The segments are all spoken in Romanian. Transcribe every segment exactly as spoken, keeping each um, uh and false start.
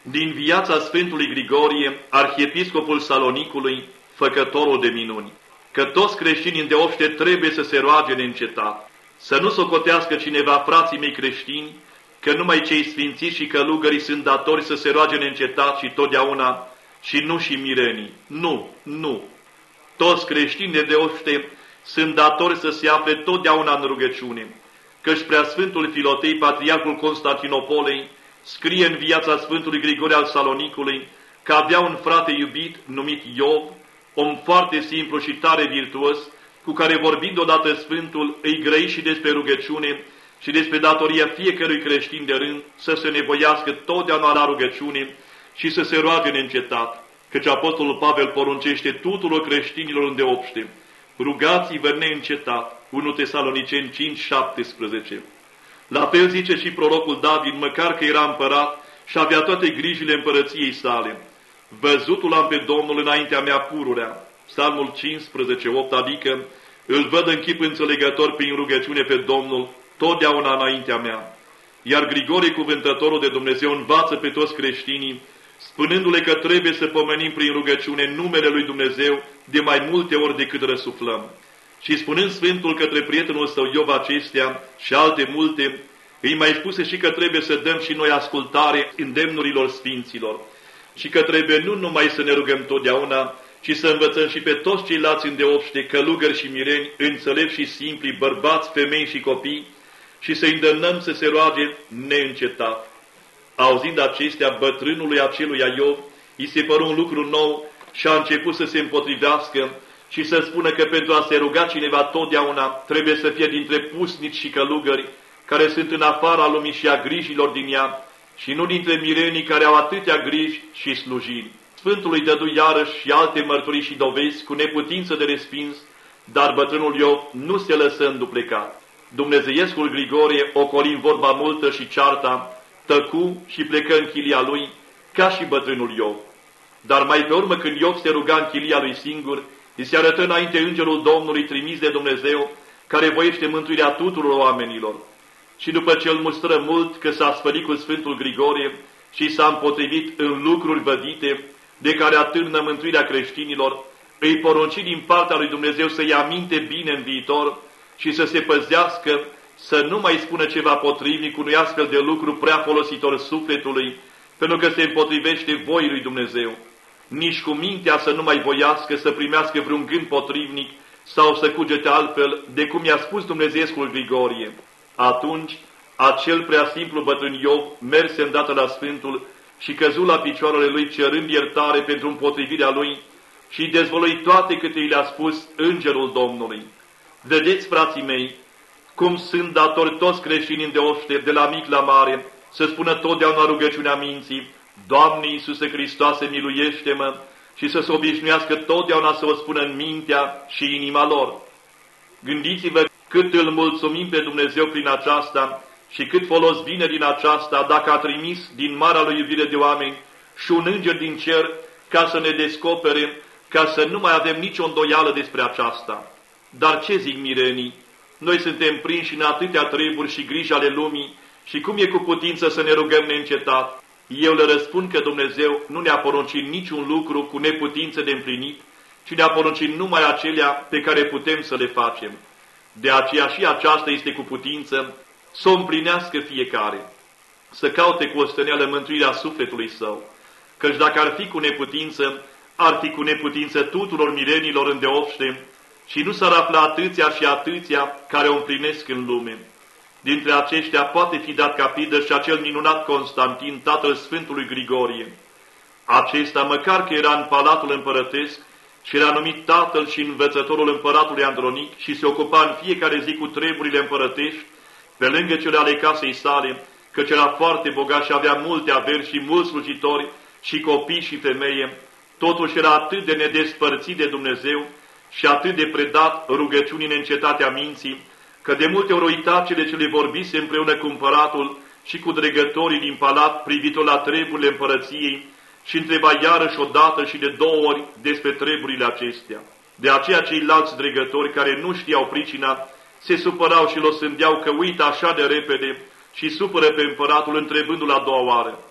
Din viața Sfântului Grigorie, arhiepiscopul Salonicului, făcătorul de minuni, că toți creștinii îndeopște trebuie să se roage neîncetat, să nu socotească cineva, frații mei creștini, că numai cei sfințiți și călugării sunt datori să se roage neîncetat și totdeauna, și nu și mirenii. Nu, nu. Toți creștinii îndeopște sunt datori să se afle totdeauna în rugăciune, căci Preasfântul Filotei, Patriarhul Constantinopolei, scrie în viața Sfântului Grigorie al Salonicului că avea un frate iubit numit Iov, om foarte simplu și tare virtuos, cu care vorbind odată Sfântul îi grăi și despre rugăciune și despre datoria fiecărui creștin de rând să se nevoiască totdeauna la rugăciune și să se roage neîncetat, căci Apostolul Pavel poruncește tuturor creștinilor îndeopște: rugați-vă neîncetat, întâi Tesaloniceni cinci, șaptesprezece. La fel zice și prorocul David, măcar că era împărat și avea toate grijile împărăției sale: văzutul am pe Domnul înaintea mea pururea. Psalmul cincisprezece, opt, adică îl văd în chip înțelegător prin rugăciune pe Domnul totdeauna înaintea mea. Iar Grigorie, cuvântătorul de Dumnezeu, învață pe toți creștinii, spunându-le că trebuie să pomenim prin rugăciune numele lui Dumnezeu de mai multe ori decât răsuflăm. Și spunând Sfântul către prietenul său Iov acestea și alte multe, îi mai spuse și că trebuie să dăm și noi ascultare îndemnurilor sfinților și că trebuie nu numai să ne rugăm totdeauna, ci să învățăm și pe toți ceilalți îndeopște, călugări și mireni, înțelepți și simpli, bărbați, femei și copii, și să îndemnăm să se roage neîncetat. Auzind acestea, bătrânului aceluia Iov îi se păru un lucru nou și a început să se împotrivească și să spună că pentru a se ruga cineva totdeauna trebuie să fie dintre pusnici și călugări care sunt în afara lumii și a grijilor din ea și nu dintre mirenii care au atâtea griji și slujiri. Sfântul îi dădu iarăși și alte mărturii și dovezi cu neputință de respins, dar bătrânul Iov nu se lăsă înduplecat. Dumnezeiescul Grigorie, ocolind vorba multă și cearta, tăcu și plecă în chilia lui, ca și bătrânul Iov. Dar mai pe urmă, când Iov se ruga în chilia lui singur, îi se arătă înainte îngerul Domnului trimis de Dumnezeu, care voiește mântuirea tuturor oamenilor. Și după ce îl mustră mult că s-a sfărit cu Sfântul Grigorie și s-a împotrivit în lucruri vădite, de care atârnă mântuirea creștinilor, îi porunci din partea lui Dumnezeu să ia minte bine în viitor și să se păzească, să nu mai spună ceva potrivnic unui astfel de lucru prea folositor sufletului, pentru că se împotrivește voii lui Dumnezeu. Nici cu mintea să nu mai voiască să primească vreun gând potrivnic sau să cugete altfel, de cum i-a spus Dumnezeescul Grigorie. Atunci, acel prea simplu bătrân Iov merse îndată la Sfântul și căzu la picioarele lui cerând iertare pentru împotrivirea lui și dezvălui toate câte i le-a spus îngerul Domnului. Vedeți, frații mei, cum sunt datori toți creștinii îndeopște, de la mic la mare, să spună totdeauna rugăciunea minții: Doamne Iisuse Hristoase, miluiește-mă, și să se obișnuiască totdeauna să o spună în mintea și inima lor. Gândiți-vă cât îl mulțumim pe Dumnezeu prin aceasta și cât folos vine din aceasta dacă a trimis din marea lui iubire de oameni și un înger din cer ca să ne descopere, ca să nu mai avem nicio îndoială despre aceasta. Dar ce zic mirenii? Noi suntem prinși în atâtea treburi și griji ale lumii și cum e cu putință să ne rugăm neîncetat? Eu le răspund că Dumnezeu nu ne-a poruncit niciun lucru cu neputință de împlinit, ci ne-a poruncit numai acelea pe care putem să le facem. De aceea și aceasta este cu putință să o împlinească fiecare, să caute cu osteneală mântuirea sufletului său, căci dacă ar fi cu neputință, ar fi cu neputință tuturor mirenilor îndeopște și nu s-ar afla atâția și atâția care o împlinesc în lume. Dintre aceștia poate fi dat capidă și acel minunat Constantin, tatăl Sfântului Grigorie. Acesta, măcar că era în palatul împărătesc și era numit tatăl și învățătorul împăratului Andronic și se ocupa în fiecare zi cu treburile împărătești, pe lângă cele ale casei sale, căci era foarte bogat și avea multe averi și mulți slujitori și copii și femeie, totuși era atât de nedespărțit de Dumnezeu și atât de predat rugăciunii neîncetate a minții, că de multe ori uita cele ce le vorbise împreună cu împăratul și cu dregătorii din palat privitor la treburile împărăției și întreba iarăși odată și de două ori despre treburile acestea. De aceea ceilalți dregători care nu știau pricina se supărau și l-o sândeau că uită așa de repede și supără pe împăratul întrebându-l a doua oară: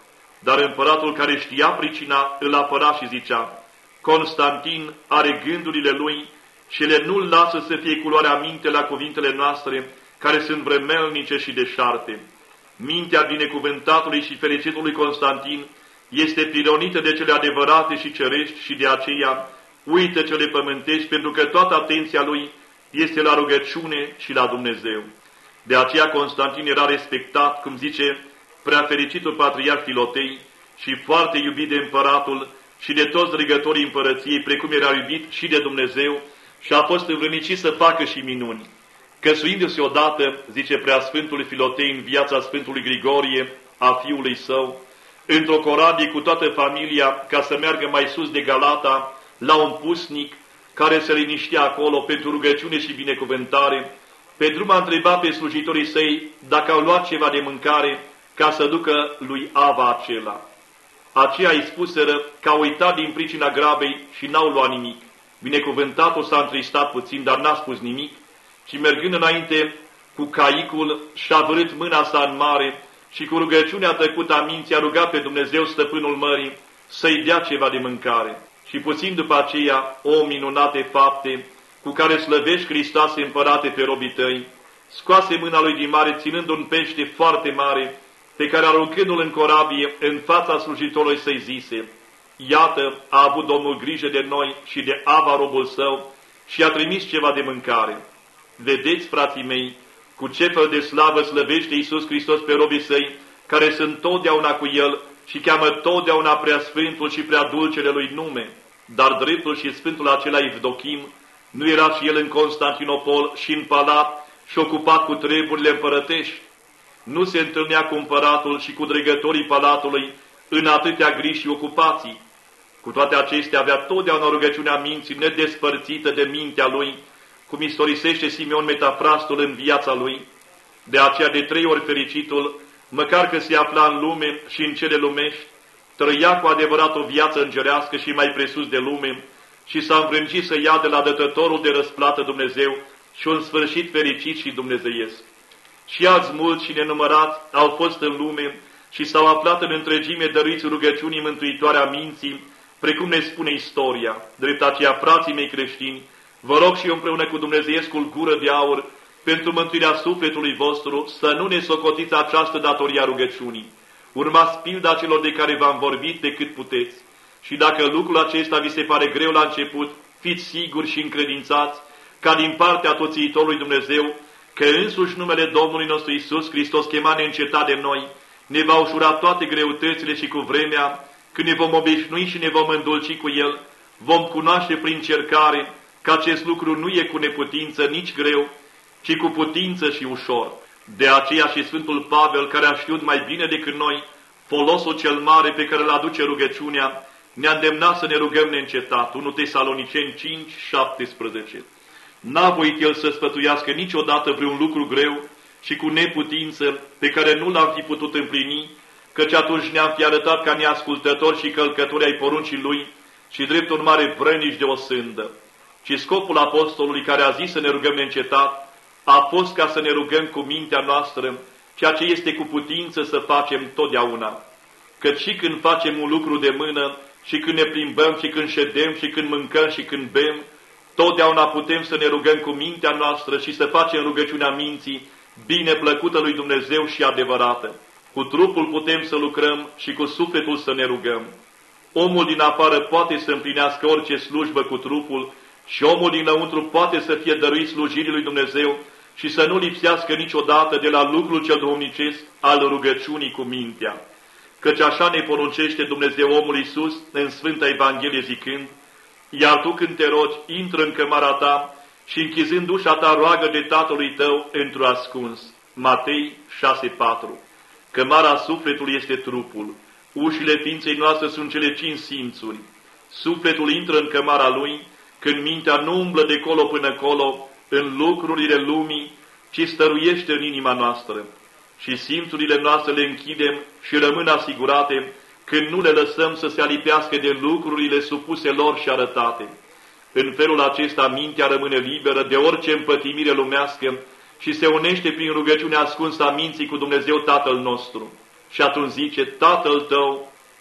Dar împăratul, care știa pricina, îl apăra și zicea: Constantin are gândurile lui și ele nu-l lasă să fie culoarea minte la cuvintele noastre, care sunt vremelnice și deșarte. Mintea binecuvântatului și fericitului Constantin este pilonită de cele adevărate și cerești și de aceea uită cele pământești, pentru că toată atenția lui este la rugăciune și la Dumnezeu. De aceea Constantin era respectat, cum zice prea fericitul patriarh Filotei, și foarte iubit de împăratul și de toți regătorii împărăției, precum era iubit și de Dumnezeu, și a fost învrednicit să facă și minuni. Căsuindu-se odată, zice preasfântul Filotei, în viața Sfântului Grigorie, a fiului său, într-o corabie cu toată familia, ca să meargă mai sus de Galata, la un pusnic care se liniștea acolo pentru rugăciune și binecuvântare, pe drum a întrebat pe slujitorii săi dacă au luat ceva de mâncare ca să ducă lui Ava acela. Aceia îi spuseră că au uitat din pricina grabei și n-au luat nimic. Binecuvântatul s-a întristat puțin, dar n-a spus nimic, și mergând înainte cu caicul, și-a vărât mâna sa în mare și cu rugăciunea tăcută a minții a rugat pe Dumnezeu, stăpânul mării, să-i dea ceva de mâncare. Și puțin după aceea, o minunate fapte cu care slăvești, Hristoase, împărate, pe robii tăi, scoase mâna lui din mare, ținând un pește foarte mare, pe care, aruncându-l în corabie, în fața slujitorului să-i zise: Iată, a avut Domnul grijă de noi și de Ava, robul său, și a trimis ceva de mâncare. Vedeți, frații mei, cu ce fel de slavă slăvește Iisus Hristos pe robii săi, care sunt totdeauna cu El și cheamă totdeauna preasfântul și prea dulcele lui nume. Dar dreptul și sfântul acela Evdochim nu era și el în Constantinopol și în palat și ocupat cu treburile împărătești? Nu se întâlnea cu împăratul și cu dregătorii palatului în atâtea griji și ocupații. Cu toate acestea avea totdeauna rugăciunea minții nedespărțită de mintea lui, cum istorisește Simeon Metafrastul în viața lui. De aceea, de trei ori fericitul, măcar că se afla în lume și în cele lumești, trăia cu adevărat o viață îngerească și mai presus de lume și s-a învrângit să ia de la dătătorul de răsplată Dumnezeu și un sfârșit fericit și dumnezeiesc. Și alți mulți și nenumărați au fost în lume și s-au aflat în întregime dăruiți rugăciunii mântuitoare a minții, precum ne spune istoria. Drept aceea, frații mei creștini, vă rog și eu împreună cu dumnezeiescul gură de aur, pentru mântuirea sufletului vostru, să nu ne socotiți această datorie a rugăciunii. Urmați pilda celor de care v-am vorbit pe cât puteți. Și dacă lucrul acesta vi se pare greu la început, fiți siguri și încredințați, ca din partea toțiitorului Dumnezeu, că însuși numele Domnului nostru Iisus Hristos, chemat neîncetat de noi, ne va ușura toate greutățile și cu vremea, când ne vom obișnui și ne vom îndulci cu El, vom cunoaște prin cercare că acest lucru nu e cu neputință, nici greu, ci cu putință și ușor. De aceea și Sfântul Pavel, care a știut mai bine decât noi folosul cel mare pe care îl aduce rugăciunea, ne-a îndemnat să ne rugăm neîncetat. unu Tesaloniceni cinci, șaptesprezece. N-a voit el să sfătuiască niciodată vreun lucru greu și cu neputință pe care nu l-am fi putut împlini, căci atunci ne-am fi arătat ca neascultători și călcători ai poruncii lui și drept urmare vrănici de o sândă. Și scopul apostolului, care a zis să ne rugăm neîncetat, a fost ca să ne rugăm cu mintea noastră, ceea ce este cu putință să facem totdeauna. Căci și când facem un lucru de mână, și când ne plimbăm, și când ședem, și când mâncăm, și când bem, totdeauna putem să ne rugăm cu mintea noastră și să facem rugăciunea minții, bine plăcută lui Dumnezeu și adevărată. Cu trupul putem să lucrăm și cu sufletul să ne rugăm. Omul din afară poate să împlinească orice slujbă cu trupul și omul dinăuntru poate să fie dăruit slujirii lui Dumnezeu și să nu lipsească niciodată de la lucrul cel duhovnicesc al rugăciunii cu mintea. Căci așa ne poruncește Dumnezeu omul Iisus în Sfânta Evanghelie zicând: Iar tu când te rogi, intră în cămara ta și închizând ușa ta roagă de Tatălui tău într-o ascuns. Matei șase patru. Cămara sufletului este trupul. Ușile ființei noastre sunt cele cinci simțuri. Sufletul intră în cămara lui când mintea nu umblă de colo până colo în lucrurile lumii, ci stăruiește în inima noastră. Și simțurile noastre le închidem și rămân asigurate când nu le lăsăm să se alipească de lucrurile supuse lor și arătate. În felul acesta mintea rămâne liberă de orice împătimire lumească și se unește prin rugăciunea ascunsă a minții cu Dumnezeu Tatăl nostru. Și atunci zice: Tatăl tău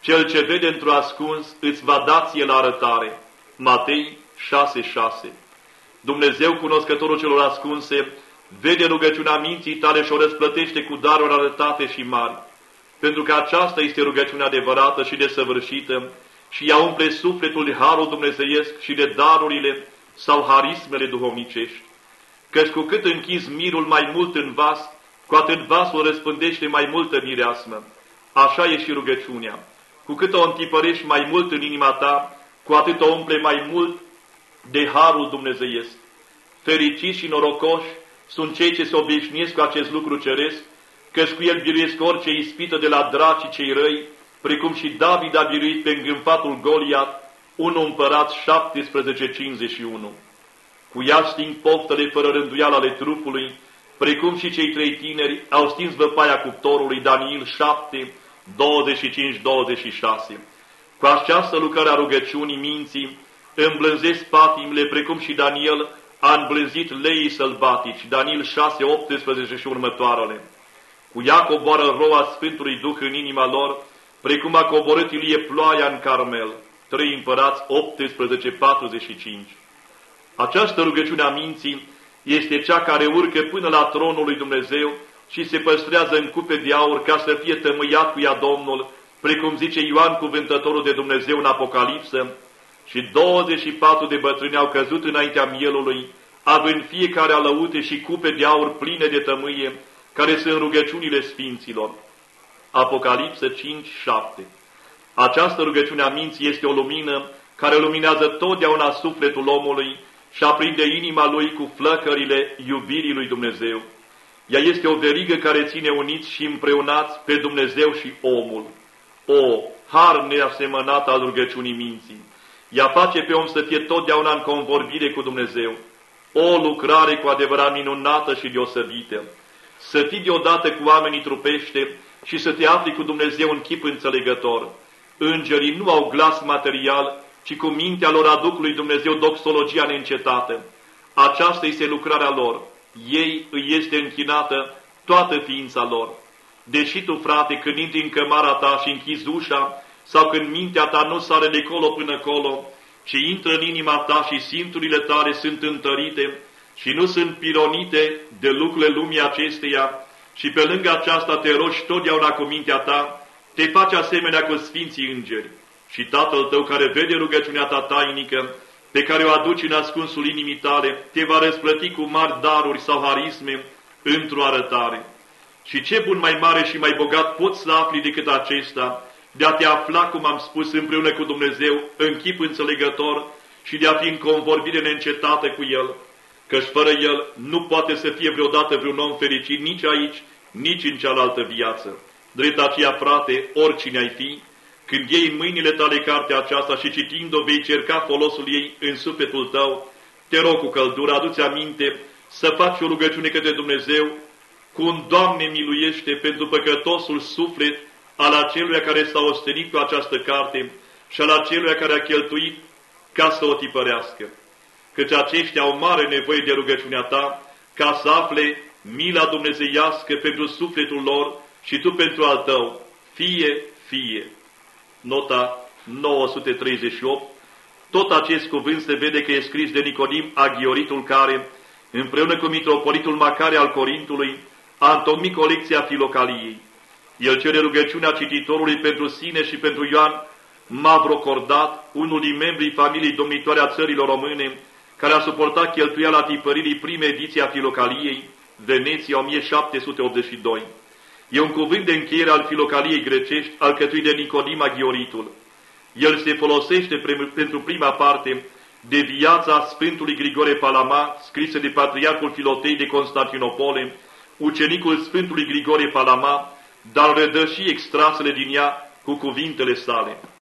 Cel ce vede într-o ascuns îți va da ție la arătare. Matei șase șase. Dumnezeu, cunoscătorul celor ascunse, vede rugăciunea minții tale și o răsplătește cu daruri arătate și mari, pentru că aceasta este rugăciunea adevărată și desăvârșită și ea umple sufletul de harul dumnezeiesc și de darurile sau harismele duhovnicești. Căci cu cât închizi mirul mai mult în vas, cu atât vasul răspândește mai multă mireasmă. Așa e și rugăciunea. Cu cât o întipărești mai mult în inima ta, cu atât o umple mai mult de harul dumnezeiesc. Fericiți și norocoși sunt cei ce se obișnuiesc cu acest lucru ceresc, căci cu el biruiesc orice ispită de la dracii cei răi, precum și David a biruit pe îngânfatul Goliat, unu Împărați șaptesprezece cincizeci și unu. Cu ea sting poftele fără rânduială ale trupului, precum și cei trei tineri au stins văpaia cuptorului, Daniel șapte, douăzeci și cinci douăzeci și șase. Cu această lucrare a rugăciunii minții îmblânzesc patimile, precum și Daniel a îmblânzit leii sălbatici, Daniel șase optsprezece și următoarele. Cu ea coboară roa Sfântului Duh în inima lor, precum a coborât Ilie ploaia în Carmel, trei Împărați optsprezece patruzeci și cinci. Această rugăciune a minții este cea care urcă până la tronul lui Dumnezeu și se păstrează în cupe de aur ca să fie tămâiat cu ea Domnul, precum zice Ioan cuvântătorul de Dumnezeu în Apocalipsă, și douăzeci și patru de bătrâni au căzut înaintea mielului, având fiecare alăute și cupe de aur pline de tămâie, care sunt rugăciunile sfinților. Apocalipsă cinci șapte. Această rugăciune a minții este o lumină care luminează totdeauna sufletul omului și aprinde inima lui cu flăcările iubirii lui Dumnezeu. Ea este o verigă care ține uniți și împreunați pe Dumnezeu și omul. O, har neasemănat al rugăciunii minții! Ea face pe om să fie totdeauna în convorbire cu Dumnezeu. O lucrare cu adevărat minunată și deosebită! Să fii deodată cu oamenii trupește și să te afli cu Dumnezeu în chip înțelegător. Îngerii nu au glas material, ci cu mintea lor aduc lui Dumnezeu doxologia neîncetată. Aceasta este lucrarea lor. Ei îi este închinată toată ființa lor. Deși tu, frate, când intri în cămara ta și închizi ușa, sau când mintea ta nu sare de colo până colo, ci intră în inima ta și simțurile tale sunt întărite și nu sunt pironite de lucrurile lumii acesteia, și pe lângă aceasta te rogi totdeauna cu mintea ta, te faci asemenea cu sfinții îngeri. Și Tatăl tău care vede rugăciunea ta tainică, pe care o aduci în ascunsul inimii tale, te va răsplăti cu mari daruri sau harisme într-o arătare. Și ce bun mai mare și mai bogat poți să afli decât acesta, de a te afla, cum am spus, împreună cu Dumnezeu, în chip înțelegător și de a fi în convorbire neîncetată cu El, căci fără El nu poate să fie vreodată vreun om fericit nici aici, nici în cealaltă viață. Drept aceea, frate, oricine ai fi, când iei în mâinile tale cartea aceasta și citind-o vei cerca folosul ei în sufletul tău, te rog cu căldură, adu-ți aminte să faci o rugăciune către Dumnezeu cu un Doamne miluiește pentru păcătosul suflet al aceluia care s-a ostenit cu această carte și al aceluia care a cheltuit ca să o tipărească. Căci aceștia au mare nevoie de rugăciunea ta ca să afle mila dumnezeiască pentru sufletul lor și tu pentru al tău. Fie, fie. Nota nouă sute treizeci și opt. Tot acest cuvânt se vede că e scris de Nicodim Aghioritul, care, împreună cu mitropolitul Macare al Corintului, a întocmit colecția Filocaliei. El cere rugăciunea cititorului pentru sine și pentru Ioan Mavrocordat, unul din membrii familiei domnitoare a țărilor române, care a suportat cheltuiala tipăririi prime ediții a Filocaliei, Veneția, o mie șapte sute optzeci și doi. E un cuvânt de încheiere al Filocaliei grecești, alcătuit de Nicodim Aghioritul. El se folosește pentru prima parte de viața Sfântului Grigore Palama, scrisă de Patriarhul Filotei de Constantinopole, ucenicul Sfântului Grigore Palama, dar redă și extrasele din ea cu cuvintele sale.